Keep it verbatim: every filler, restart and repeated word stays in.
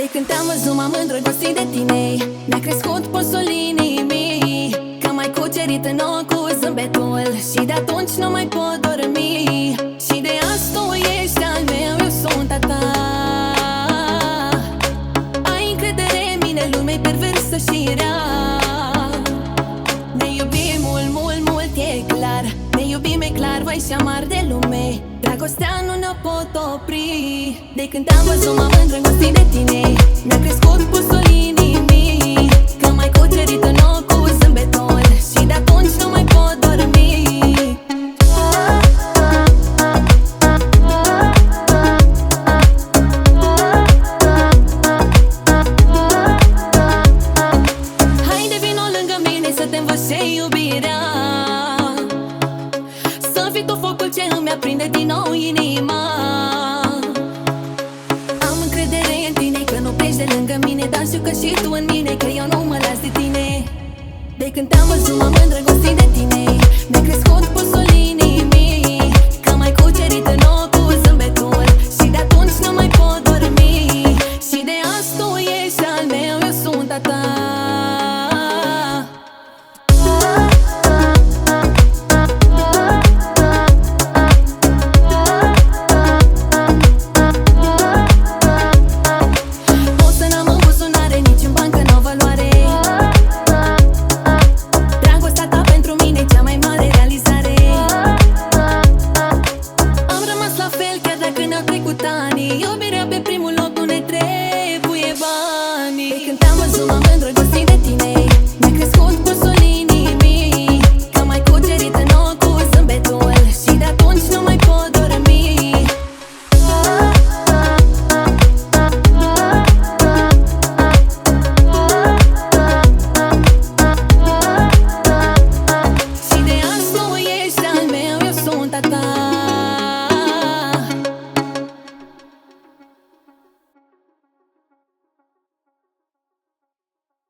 De când te-am văzut m-am îndrăgostit de tine. Mi-a crescut pulsul inimii, că m-ai cucerit în ochi cu zâmbetul, și de atunci nu mai pot dormi. Și de azi tu ești al meu, eu sunt a ta. Ai încredere în mine, lumea-i perversă și rea. Ne iubim mult, mult, mult, e clar. Ne iubim, e clar, vai și amar de lume. Dragostea nu ne pot opri. De când te-am văzut m-am îndrăgostit de tine. Mi-a crescut pulsul inimii, că m-ai cucerit în ochi cu zâmbetul, și de atunci nu mai pot dormi. Haide vino lângă mine să te învăț ce iubirea, să fii tu focul ce îmi aprinde din nou inima. Am încredere în tine că nu pleci de lângă mine, dar știu că și tu în mine, că eu nu mă las de tine. De când te-am văzut m-am îndrăgostit de tine. Mi-a crescut pulsul inimii, că m-ai cucerit în ochi cu zâmbetul, și de atunci nu mai pot dormi. Și de azi tu ești al meu, eu sunt a ta. You'll be